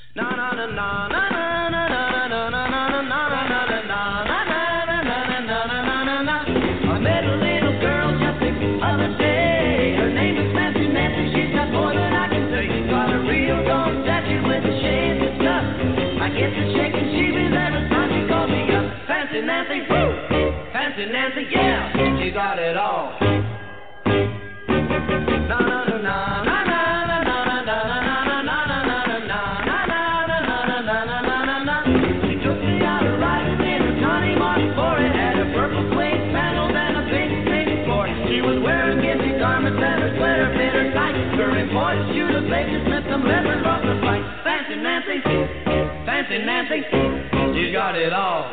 Na na na na na na na na na na na na na. I met a little girl just the other day. Her name is Nancy. Nancy, she's got more than I can say. Got a real gold statue with a shades and stuff. I guess it's shaking she was every time she called me up. Fancy Nancy, woo! Fancy Nancy, yeah, she got it all. Na na na na na na na na na na na na na na. She took me out riding in a Johnny Martin Ford. It had a purple suede panels and a pink floor. She was wearing ginty garments and her sweater fit her tight. Her imported shoe to Baker Smith, some leather off the fight. Fancy Nancy, Fancy Nancy, she got it all.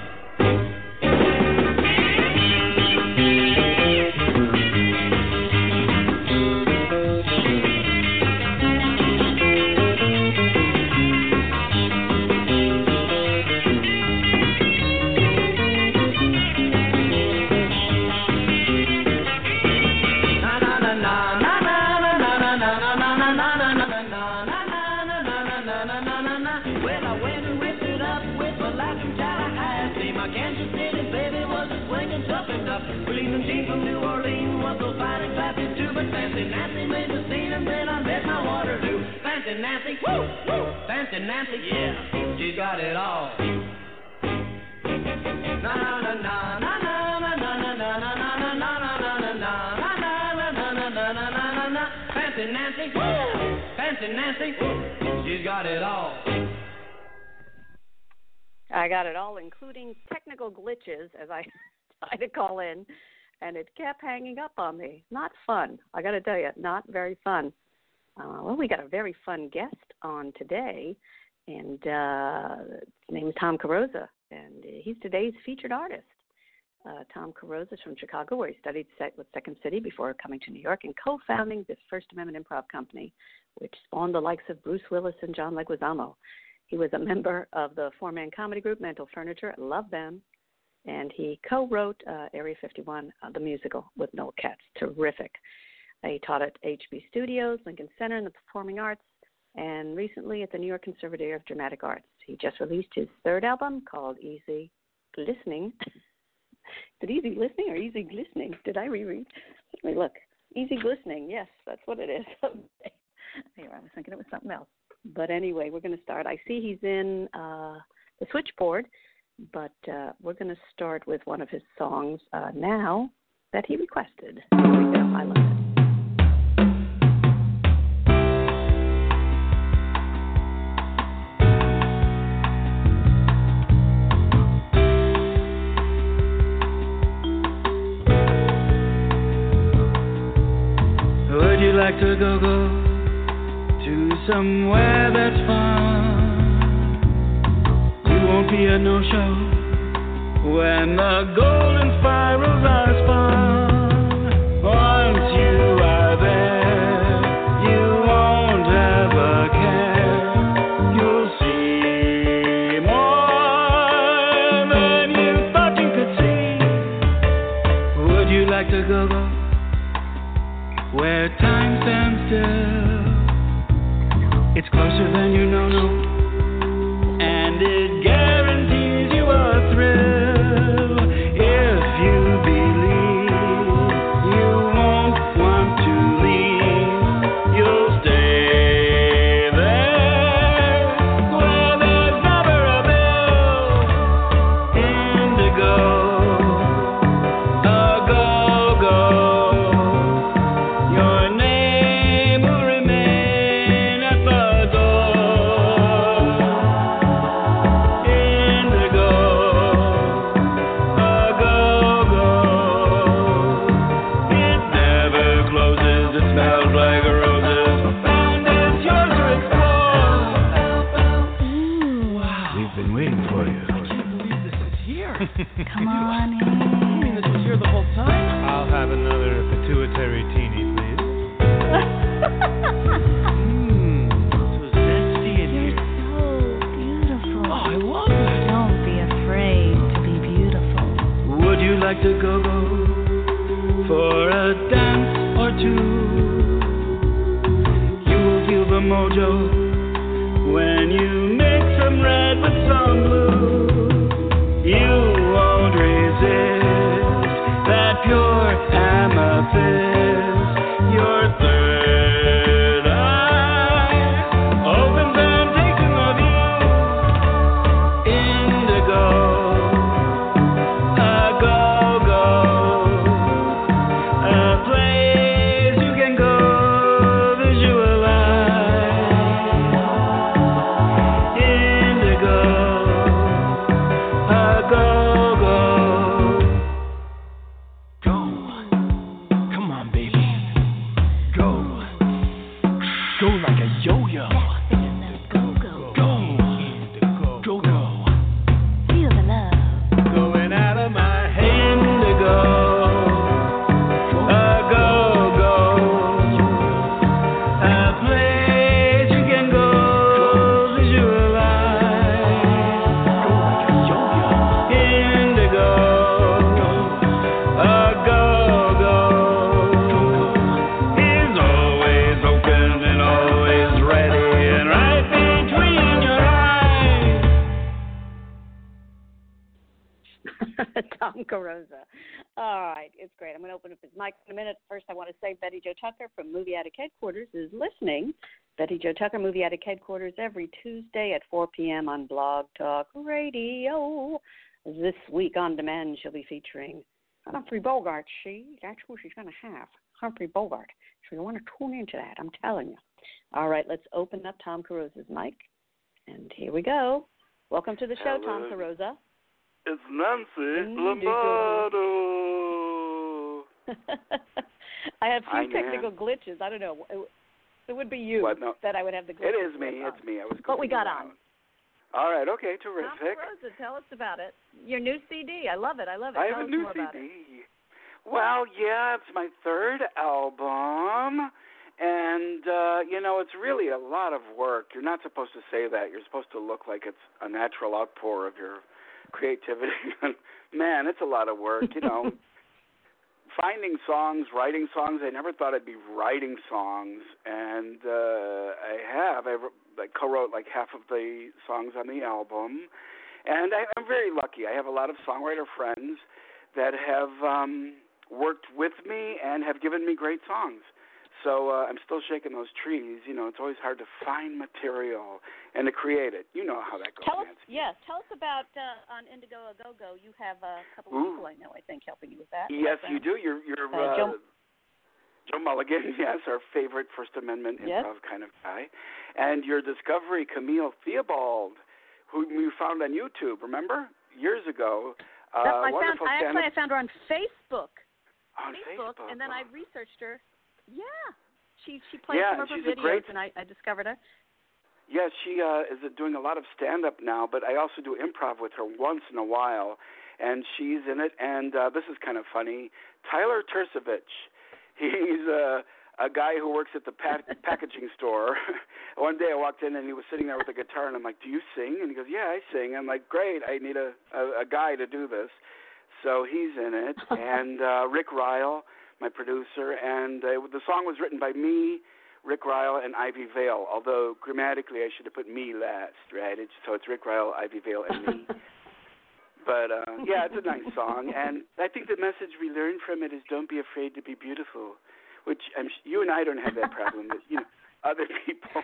Nancy, woo, woo, Fancy Nancy, yeah, she got it all. Na na na na na na na na na na na na na na na. Fancy Nancy, woo, Fancy Nancy, she's got it all. I got it all, including technical glitches as I tried to call in, and it kept hanging up on me. Not fun, I got to tell you, not very fun. Well, we got a very fun guest on today, and his name is Tom Carosa, and he's today's featured artist. Tom Carosa is from Chicago, where he studied with Second City before coming to New York and co-founding this First Amendment Improv Company, which spawned the likes of Bruce Willis and John Leguizamo. He was a member of the four-man comedy group Mental Furniture. I love them. And he co-wrote Area 51, the musical, with Noel Katz. Terrific. He taught at HB Studios, Lincoln Center, in the Performing Arts, and recently at the New York Conservatory of Dramatic Arts. He just released his third album called Easy Listening. Is it Easy Listening or Easy Glistening? Did I reread? Let me look. Easy Glistening, yes, that's what it is. Here, I was thinking it was something else. But anyway, we're going to start. I see he's in the switchboard, but we're going to start with one of his songs now that he requested. Here we go. I love it. Would you like to go to somewhere that's fun? You won't be a no-show when the golden spirals are spun. Once you are there, you won't have a care. You'll see more than you thought you could see. Would you like to go where time stands still? It's closer than you know, and it guarantees you a thrill. If you believe, you won't want to leave. You'll stay there where there's never a bill. Indigo, a go-go. Your name will remain at the door. Carosa. All right, it's great. I'm going to open up his mic in a minute. First, I want to say Betty Jo Tucker from Movie Addict Headquarters is listening. Betty Jo Tucker, Movie Addict Headquarters, every Tuesday at 4 p.m. on Blog Talk Radio. This week on demand, she'll be featuring Humphrey Bogart. That's who she's going to have, Humphrey Bogart. So you want to tune into that, I'm telling you. All right, let's open up Tom Carosa's mic. And here we go. Welcome to the show, Tom Carosa. It's Nancy Lombardo. I have few technical glitches. I don't know. It would be you that I would have the glitches. It is me. It's me. I was. But we got on. All right. Okay. Terrific. Tom Carosa, tell us about it. Your new CD. I love it. I tell have a new CD. Well, yeah, it's my third album. And, it's really a lot of work. You're not supposed to say that. You're supposed to look like it's a natural outpour of your creativity. Man, it's a lot of work, Finding songs, writing songs. I never thought I'd be writing songs. And I have. I co-wrote like half of the songs on the album. And I'm very lucky. I have a lot of songwriter friends that have worked with me and have given me great songs. So I'm still shaking those trees. It's always hard to find material and to create it. You know how that goes, Nancy. Tell us about on Indigo A Go-Go. You have a couple of people I know, I think, helping you with that. Yes, you do. You're Joe Mulligan, yes, our favorite First Amendment improv kind of guy. And your discovery, Camille Theobald, who you found on YouTube, remember? Years ago. I found her on Facebook. On Facebook, and then I researched her. Yeah, she played some of her videos, and I discovered her. Yeah, she is doing a lot of stand-up now, but I also do improv with her once in a while, and she's in it. And this is kind of funny. Tyler Tersevich, he's a guy who works at the packaging store. One day I walked in, and he was sitting there with a guitar, and I'm like, do you sing? And he goes, yeah, I sing. I'm like, great, I need a guy to do this. So he's in it, and Rick Ryle, my producer, and the song was written by me, Rick Ryle, and Ivy Vale, although grammatically I should have put me last, right? So it's Rick Ryle, Ivy Vale, and me. But, it's a nice song, and I think the message we learned from it is don't be afraid to be beautiful, which you and I don't have that problem, but, other people.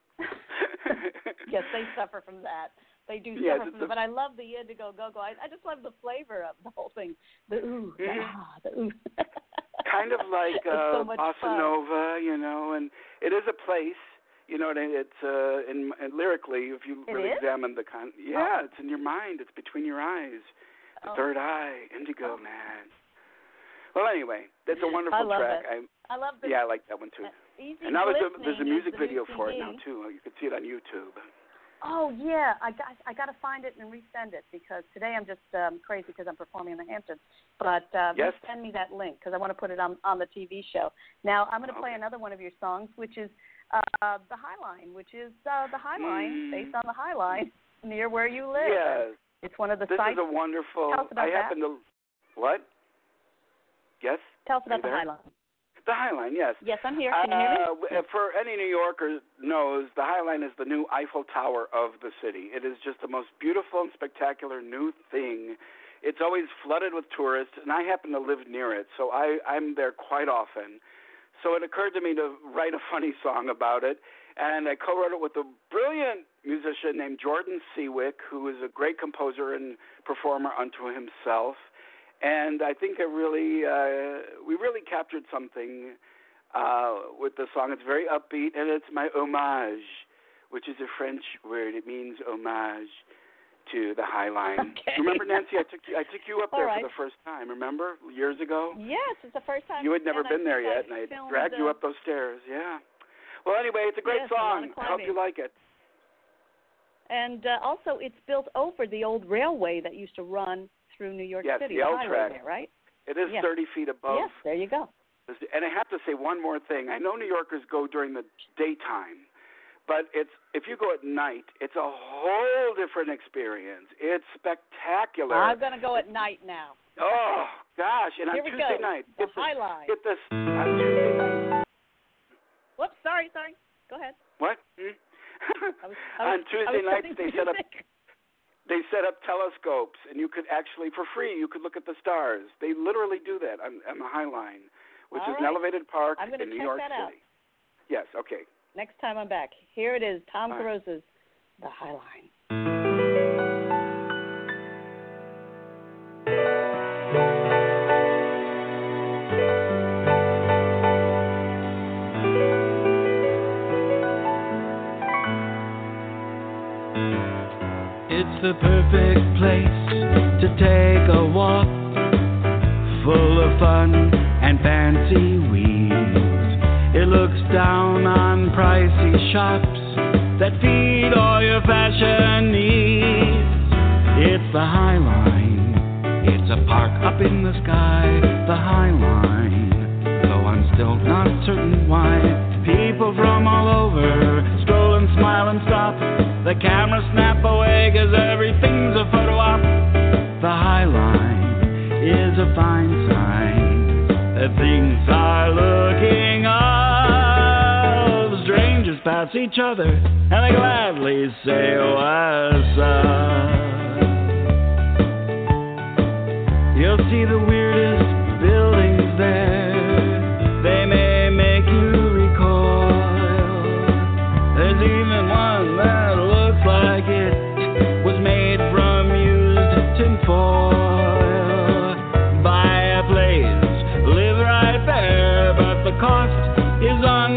Yes, they suffer from that. They do suffer from that, but I love the Indigo Go-Go. I just love the flavor of the whole thing. The ooh, the ooh. Kind of like so bossa nova, and it is a place, and it's and lyrically, if you really examine the it's in your mind, it's between your eyes, the third eye, indigo, man. Well, anyway, that's a wonderful track. I love this. Yeah, I like that one too. And now there's a music video for it now too. You can see it on YouTube. Oh yeah, I got to find it and resend it because today I'm just crazy because I'm performing in the Hamptons. But send me that link because I want to put it on the TV show. Now I'm going to play another one of your songs, which is the High Line, which is the High Line based on the High Line near where you live. Yes, it's one of the sites. This is a wonderful. Tell us about that. What? Yes. Tell us about the High Line. The High Line, yes. Yes, I'm here. Can you hear me? For any New Yorker knows, the High Line is the new Eiffel Tower of the city. It is just the most beautiful and spectacular new thing. It's always flooded with tourists, and I happen to live near it, so I'm there quite often. So it occurred to me to write a funny song about it, and I co-wrote it with a brilliant musician named Jordan Seawick, who is a great composer and performer unto himself. And I think we really captured something with the song. It's very upbeat, and it's my hommage, which is a French word. It means homage to the High Line. Okay. Remember, Nancy, I took you up there for the first time, remember, years ago? Yes, it's the first time. You had never been there yet, and I dragged you up those stairs, yeah. Well, anyway, it's a great song. I hope you like it. And also, it's built over the old railway that used to run through New York City. Yes, the L track. There, right? It is 30 feet above. Yes, there you go. And I have to say one more thing. I know New Yorkers go during the daytime, but if you go at night, it's a whole different experience. It's spectacular. I'm going to go at night now. Oh, gosh. And Here on Tuesday night. The High Line. Get this. On Tuesday night. Whoops, sorry. Go ahead. What? On Tuesday nights, they set up telescopes, and you could actually, for free, you could look at the stars. They literally do that on the High Line, which is an elevated park in New York City. Out. Yes, okay. Next time I'm back. Here it is, Tom Carosa's The High Line. It's the perfect place to take a walk, full of fun and fancy weeds. It looks down on pricey shops that feed all your fashion needs. It's the High Line. It's a park up in the sky, the High Line. Though I'm still not certain why people from all over stroll and smile and stop. The cameras snap away 'cause everything's a photo op. The High Line is a fine sign that things are looking up. Strangers pass each other and they gladly say what's up. You'll see the weirdest buildings there. They may make you recoil. There's even one that looks like it was made from used tinfoil. Buy a place, live right there, but the cost is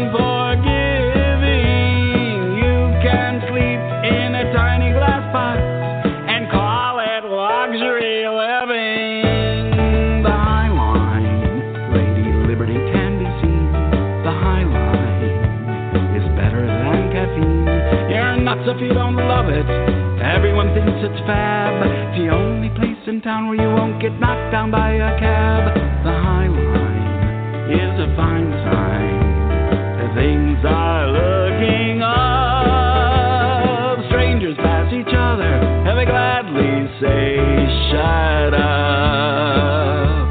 unforgiving. You can sleep in a tiny glass box and call it luxury living. The High Line, Lady Liberty can be seen. The High Line is better than caffeine. You're nuts if you don't love it. Everyone thinks it's fab. It's the only place in town where you won't get knocked down by a cab. The High Line is a fine sign that things are looking up. Strangers pass each other and they gladly say, shut up.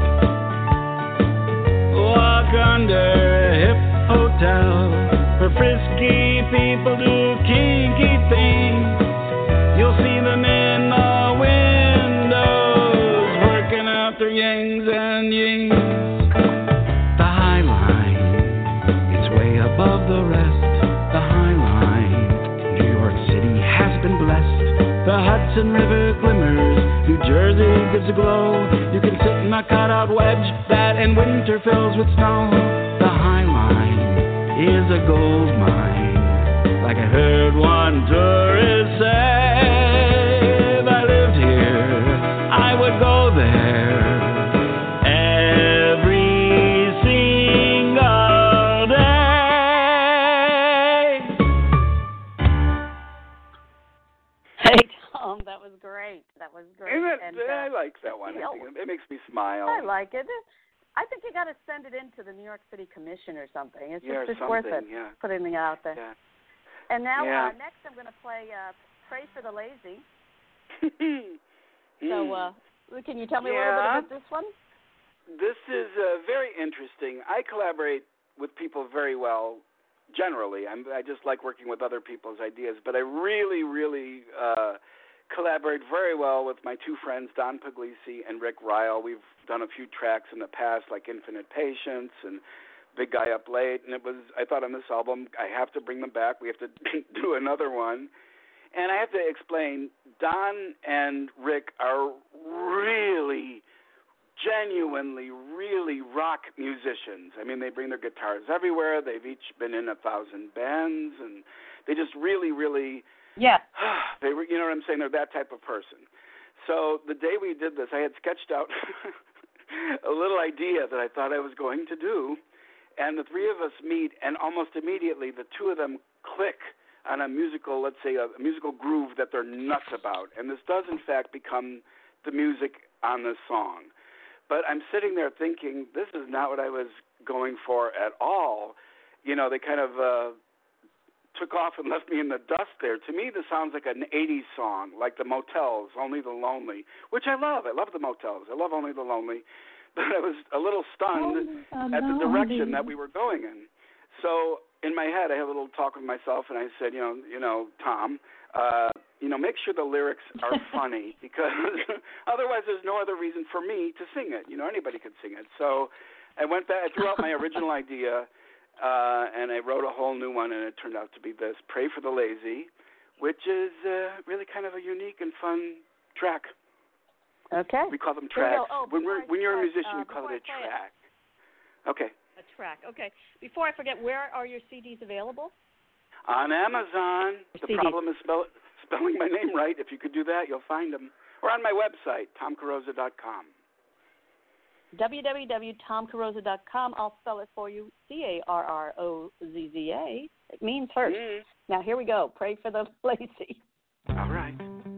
Walk under a hip hotel where frisky people do kinky things. You'll see them in the windows working out their yings and yings. The High Line, it's way above the rest. The High Line, New York City has been blessed. The Hudson River glimmers, New Jersey gives a glow. You can sit in a cutout wedge that in winter fills with snow. The High Line is a gold mine, like I heard one tourist say. If I lived here, I would go there every single day. Hey, Tom, that was great. That was great. And I like that one. I think it makes me smile. I like it. I think you got to send it in to the New York City Commission or something. It's just worth it, putting it out there. Yeah. And now, next I'm going to play Pray for the Lazy. So, can you tell me a little bit about this one? This is very interesting. I collaborate with people very well, generally. I just like working with other people's ideas, but I really, really collaborate very well with my two friends, Don Puglisi and Rick Ryle. We've done a few tracks in the past, like Infinite Patience and Big Guy Up Late, and I thought on this album, I have to bring them back. We have to do another one. And I have to explain, Don and Rick are really, genuinely, really rock musicians. I mean, they bring their guitars everywhere. They've each been in 1,000 bands, and they just really, really, you know what I'm saying? They're that type of person. So the day we did this, I had sketched out a little idea that I thought I was going to do, and the three of us meet, and almost immediately the two of them click on a musical, let's say a musical groove that they're nuts about. And this does, in fact, become the music on this song. But I'm sitting there thinking, this is not what I was going for at all. You know, they kind of took off and left me in the dust there. To me, this sounds like an 80s song, like the Motels, Only the Lonely, which I love. I love the Motels. I love Only the Lonely. But I was a little stunned at the direction that we were going in. So in my head, I had a little talk with myself, and I said, Tom, make sure the lyrics are funny because otherwise there's no other reason for me to sing it. Anybody could sing it. So I went back, I threw out my original idea, and I wrote a whole new one, and it turned out to be this, Pray for the Lazy, which is really kind of a unique and fun track. Okay. We call them tracks. When you're a musician, you call it a track. Okay. A track. Okay. Before I forget, where are your CDs available? On Amazon. The CDs. problem is spelling my name right. If you could do that, you'll find them. Or on my website, tomcarosa.com. www.tomcarosa.com. I'll spell it for you. CARROZZA. It means first. Now, here we go. Pray for the lazy. All right.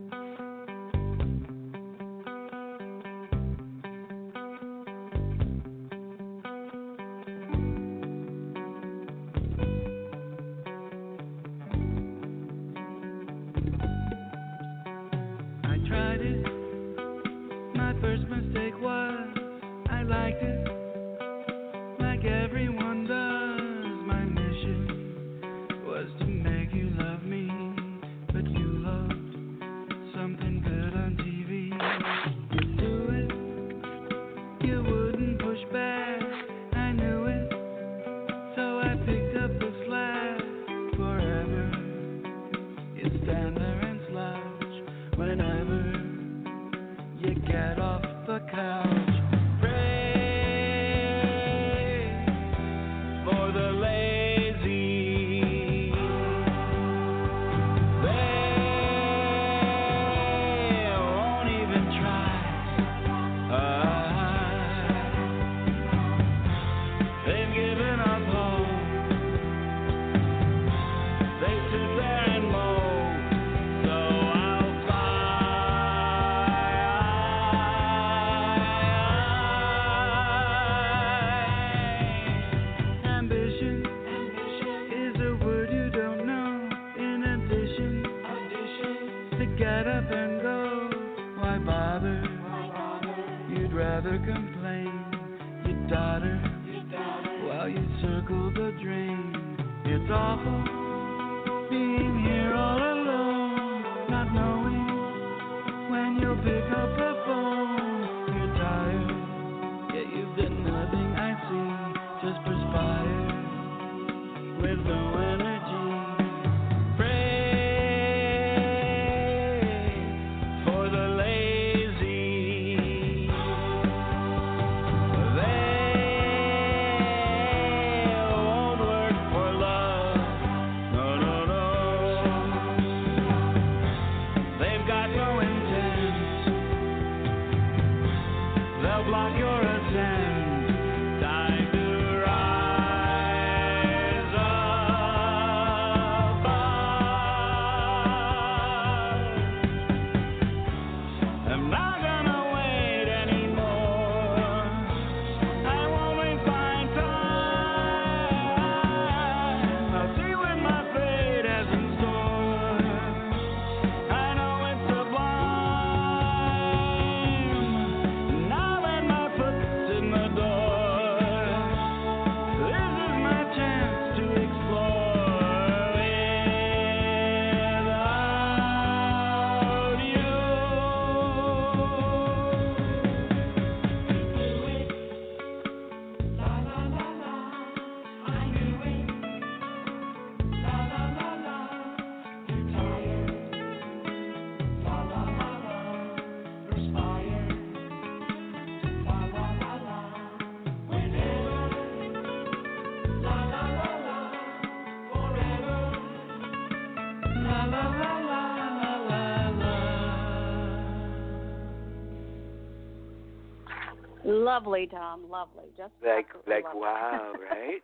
Lovely, Tom. Lovely. Just like lovely. Wow, right?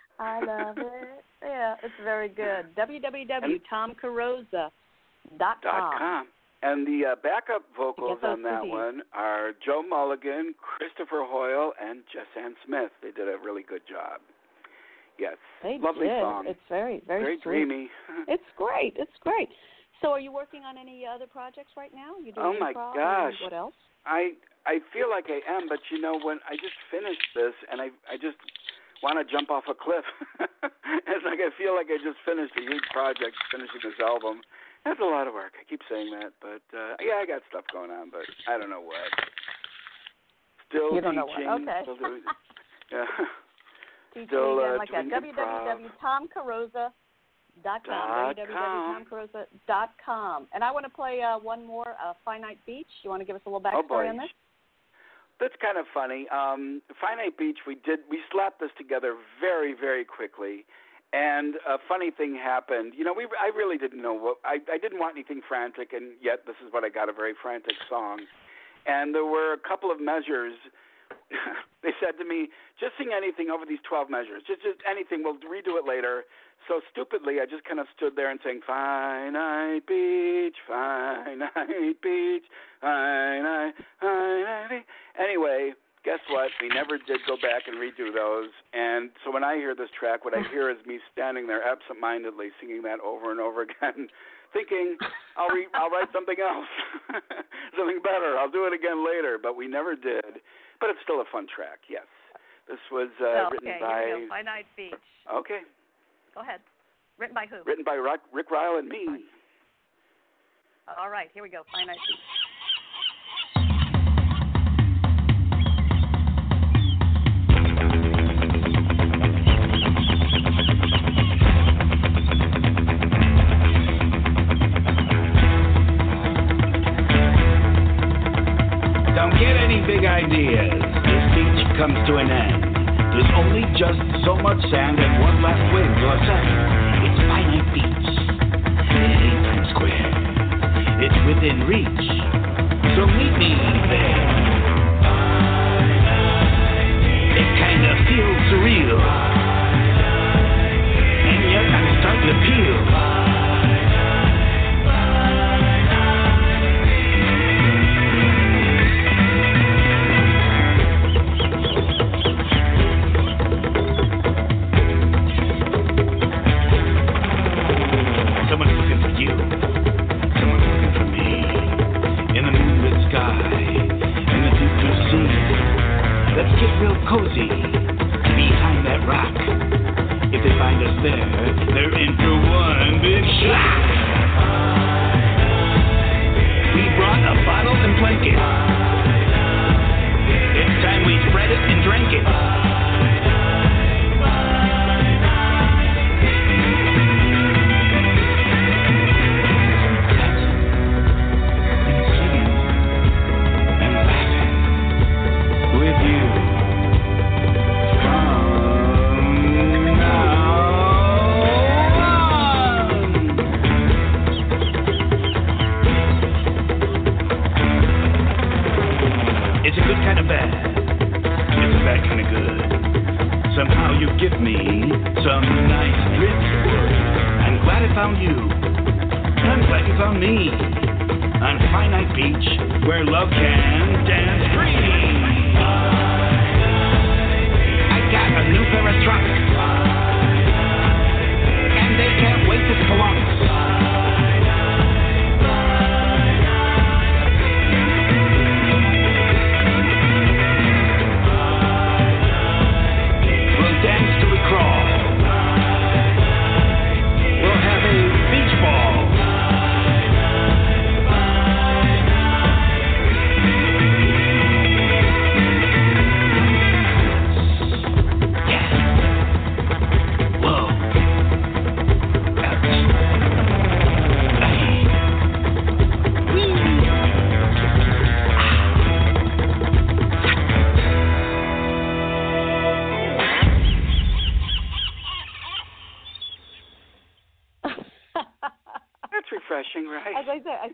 I love it. Yeah, it's very good. www.tomcarosa.com. And the backup vocals on that CDs. one are Joe Mulligan, Christopher Hoyle, and Jess Ann Smith. They did a really good job. Yes. They lovely did. song. It's very, very sweet. Dreamy. It's great. It's great. So are you working on any other projects right now? You doing Oh, my improv gosh. What else? I feel like I am, but when I just finished this, and I just want to jump off a cliff. It's like I feel like I just finished a huge project, finishing this album. That's a lot of work. I keep saying that, but yeah, I got stuff going on, but I don't know what. Still you don't teaching. Know what. Okay. Still doing, yeah. Teaching Still again, like doing www.tomcarosa.com. www.tomcarosa.com. And I want to play one more, Finite Beach. You want to give us a little backstory on this? That's kind of funny. Finite Beach, we slapped this together very, very quickly. And a funny thing happened. You know, I really didn't know what I didn't want anything frantic, and yet this is what I got, a very frantic song. And there were a couple of measures. They said to me, just sing anything over these 12 measures. Just anything. We'll redo it later. So stupidly, I just kind of stood there and sang, Finite Beach, Finite Beach, Finite Beach. Anyway, guess what? We never did go back and redo those. And so when I hear this track, what I hear is me standing there absentmindedly singing that over and over again, thinking I'll write something else, something better. I'll do it again later. But we never did. But it's still a fun track, yes. This was written by... Here we go. Finite Beach. Okay. Go ahead. Written by who? Written by Rick Ryle and me. All right, here we go. Finite Beach. Don't get any big ideas. This beach comes to an end. There's only just so much sand and one last wave to ascend. It's Finite Beach. It ain't Times Square. It's within reach. So meet me there. It kind of feels surreal. And yet I'm starting to peel. Cozy behind that rock. If they find us there, they're in for one big shock. We brought a bottle and blanket. It's time we spread it and drank it. Right. As I said,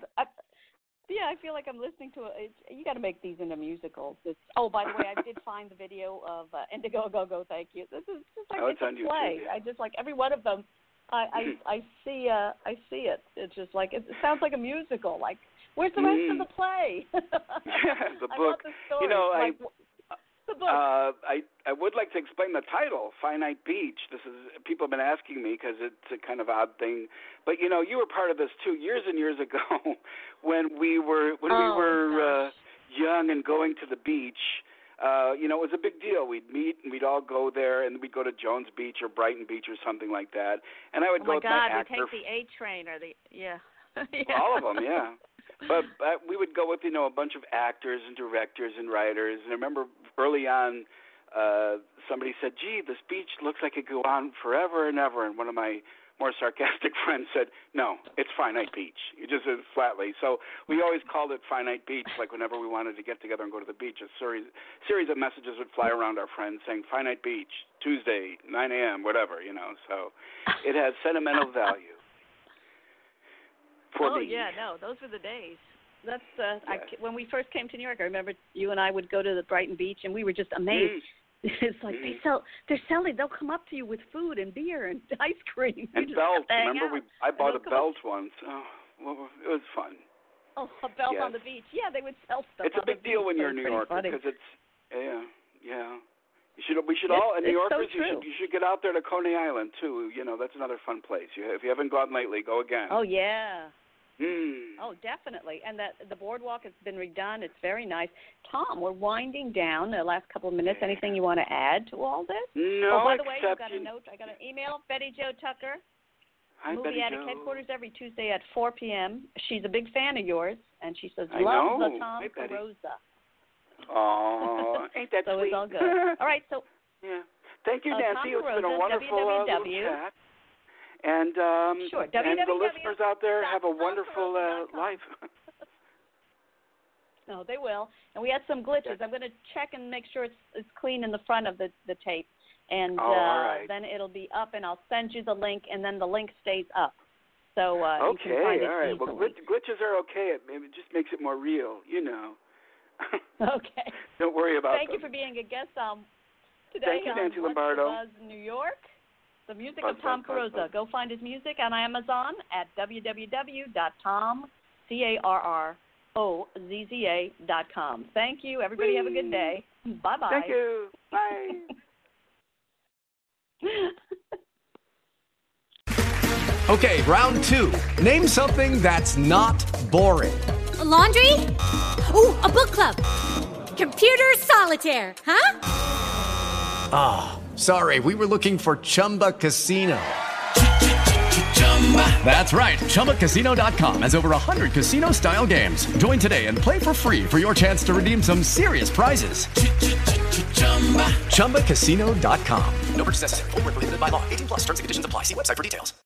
I feel like I'm listening to you got to make these into musicals. By the way, I did find the video of Indigo Go Go. Thank you. This is just like it's a play. YouTube, yeah. I just like every one of them. I see it. It's just like it sounds like a musical. Like where's the rest of the play? Yeah, the book. I want the story. You know, the book. I would like to explain the title, Finite Beach. This is people have been asking me because it's a kind of odd thing. But you know, you were part of this too, years and years ago, when we were young and going to the beach. it was a big deal. We'd meet and we'd all go there, and we'd go to Jones Beach or Brighton Beach or something like that. And I would go with my actor. Oh my God, we take the A train or the yeah. All of them, yeah. But we would go with a bunch of actors and directors and writers. And I remember early on, somebody said, "Gee, this beach looks like it could go on forever and ever." And one of my more sarcastic friends said, "No, it's Finite Beach." He just said flatly. So we always called it Finite Beach, like whenever we wanted to get together and go to the beach, a series of messages would fly around our friends saying Finite Beach, Tuesday, 9 a.m., whatever, So it has sentimental value. Oh, yeah, no, those were the days. That's when we first came to New York, I remember you and I would go to the Brighton Beach, and we were just amazed. It's like they're selling. They'll come up to you with food and beer and ice cream and belts. Remember, I bought a belt once. Oh, well, it was fun. Oh, a belt on the beach. Yeah, they would sell stuff. It's a big deal when you're a New Yorker because it's We should all New Yorkers. You should get out there to Coney Island too. That's another fun place. If you haven't gone lately, go again. Oh yeah. Oh, definitely. And the boardwalk has been redone. It's very nice. Tom, we're winding down the last couple of minutes. Anything you want to add to all this? No, by the way, you got a note. I got an email. Betty Jo Tucker. Hi, Movie Betty Attic Jo. Headquarters every Tuesday at 4 p.m. She's a big fan of yours, and she says, I love know. the Tom Hey, Betty. Carosa. Oh, ain't that so sweet? it's all good. All right, so. Yeah. Thank you, Nancy. Tom It's been a Carosa, wonderful little chat. And sure. and the listeners out there have a wonderful life. No, they will. And we had some glitches. I'm going to check and make sure it's clean in the front of the tape. And all right. then it'll be up, and I'll send you the link, and then the link stays up. So you can okay, find it all right. easily. Well, glitches are okay. It just makes it more real, Okay. Don't worry about Thank them. you for being a guest today Thank you, on Nancy What's Lombardo. the Buzz New York. The music Buzz, of Tom Buzz, Carosa. Go find his music on Amazon at www.tomcaroza.com. Thank you. Everybody have a good day. Bye-bye. Thank you. Bye. Okay, round two. Name something that's not boring. A laundry? Ooh, a book club. Computer solitaire, huh? Ah, sorry, we were looking for Chumba Casino. That's right, ChumbaCasino.com has over 100 casino-style games. Join today and play for free for your chance to redeem some serious prizes. ChumbaCasino.com. No purchase necessary. Void where prohibited by law. 18+ terms and conditions apply. See website for details.